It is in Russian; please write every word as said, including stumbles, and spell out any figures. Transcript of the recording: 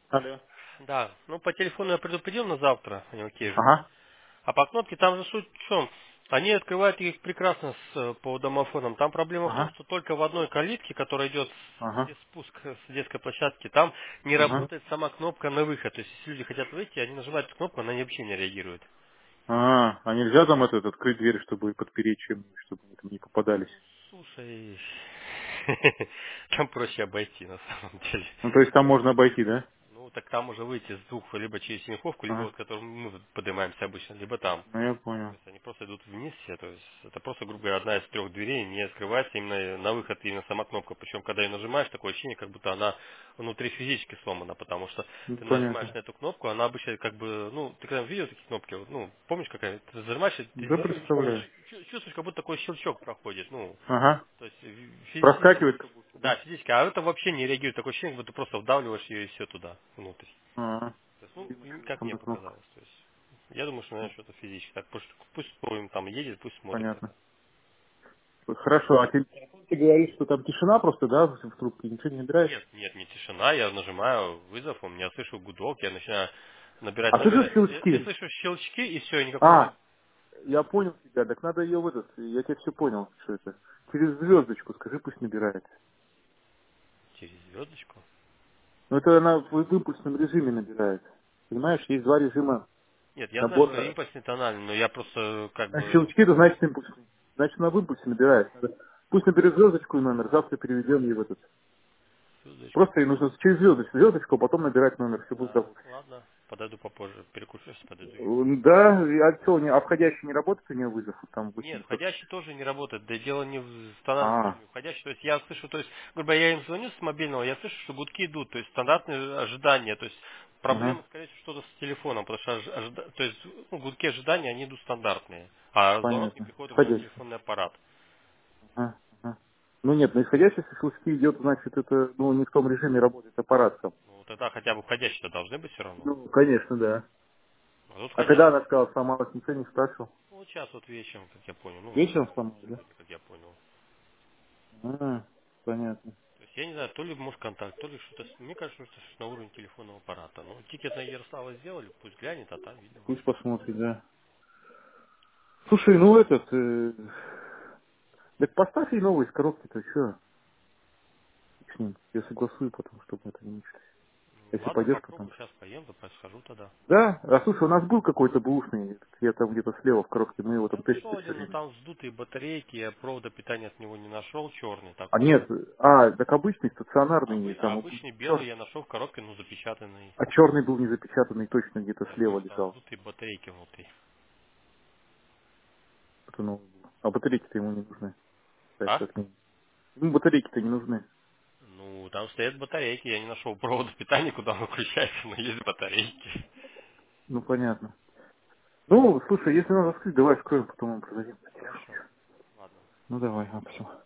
Алло. Да, ну по телефону я предупредил на завтра, они окей же. Ага, А по кнопке там же суть в чем? Они открывают их прекрасно с, э, по домофонам. Там проблема в том, ага, что только в одной калитке, которая идет, с- ага, где спуск с детской площадки, там не ага. работает сама кнопка на выход. То есть если люди хотят выйти, они нажимают эту кнопку, она вообще не реагирует. А, а нельзя там этот открыть дверь, чтобы подпереть чем-нибудь, чтобы они там не попадались? Слушай, там проще обойти на самом деле. Ну, то есть там можно обойти, да? Ну, так там уже выйти с двух, либо через Синьковку, либо Ага, вот которым мы вот поднимаемся обычно, либо там. ну я То понял. есть они просто идут вниз все, то есть это просто, грубо говоря, одна из трех дверей, не открывается именно на выход именно сама кнопка. Причем, когда ее нажимаешь, такое ощущение, как будто она внутри физически сломана, потому что Ну, ты нажимаешь понятно. на эту кнопку, она обычно как бы, ну, ты когда видел такие кнопки, вот, ну, помнишь какая, ты зажимаешь, и ты Да, представляю. чу- чувствуешь, как будто такой щелчок проходит, ну, Ага. то есть фи- физически, Проскакивает как будто, да, да? физически, а это вообще не реагирует, такое ощущение, как будто просто вдавливаешь ее и все туда, внутрь. Ага. То есть, ну, Видимо, им- как мне телефонная кнопка. показалось, то есть, я думаю, что, наверное, что-то физически. Так, пусть, пусть кто им там едет, пусть смотрит Понятно. это. Хорошо, а ты, ты говоришь, что там тишина просто, да, в в трубке, ничего не набирает? Нет, нет, не тишина, я нажимаю вызов, у меня слышу гудок, я начинаю набирать А номер. слышишь Я, я щелчки? слышу щелчки и все, и никакого А, ответа. я понял тебя, так надо ее в этот, я тебе все понял, что это. Через звездочку скажи, пусть набирает. Через звездочку? Ну это она в импульсном режиме набирает. Понимаешь, есть два режима Нет, я знаю, что набора. импульсный тональный, но я просто как А бы щелчки это значит импульсный. Значит, она в импульсе набирает. Надо- Пусть наберет звездочку и номер, завтра переведем ей в этот. звездочку. Просто ей нужно через звездочку, звездочку, а потом набирать номер, все будет Да, работать. ладно, подойду попозже, перекушу, сейчас подойду. и- М, Да, и- а что, не- а входящий не работает у нее вызов? Там Нет, восемьсот. входящий тоже не работает. Да и дело не в стандартном А, режиме. Входящий, то есть я слышу, то есть, грубо говоря, я им звоню с мобильного, я слышу, что гудки идут, то есть стандартные ожидания, то есть угу, проблема, скорее всего, что-то с телефоном, потому что ожи- ожида- то есть ну, гудки ожидания, они идут стандартные, а звонок не понятно. приходит у меня в Входящий. телефонный аппарат. Ага, ага. Ну нет, на исходящий, если щелчки идет, значит, это, ну, не в том режиме работает аппарат сам. Ну, тогда хотя бы входящие-то должны быть все равно. Ну, конечно, да. А тут А когда входящие, она сказала, сломалась, ничего не спрашивал? ну, вот сейчас вот вечером, как я понял, ну, Вечером сломалась, да? сегодня, как я понял. А, понятно. То есть я не знаю, то ли может контакт, то ли что-то, с- мне кажется, что это на уровне телефонного аппарата. Ну, тикет на Ярослава сделали, пусть глянет, а там видно Пусть уже. посмотрит, да. Слушай, ну этот, э, так поставь ей новый из коробки-то, что с ним? Я согласую потом, чтобы это не мучились. Ну, Если ладно, пойдешь попробую, потом. сейчас поем, да схожу тогда. Да, а слушай, у нас был какой-то бэушный, этот, я там где-то слева в коробке, мы его Я там нашел тестили все один, но время. там вздутые батарейки, я провода питания от него не нашел, черный А такой. нет, а, так обычный, стационарный, Обы- там, обычный белый чер- я нашел в коробке, но запечатанный. а черный был не запечатанный, точно где-то Я слева говорю, там лежал. вздутые батарейки внутри. Это новый был. А батарейки-то ему не нужны. Так, А? как минимум. Ну, батарейки-то не нужны. Ну, там стоят батарейки, я не нашел провода питания, куда он выключается, но есть батарейки. Ну, понятно. Ну, слушай, если надо вскрыть, давай вскроем, потом мы продадим. Хорошо, ладно. Ну, давай, все.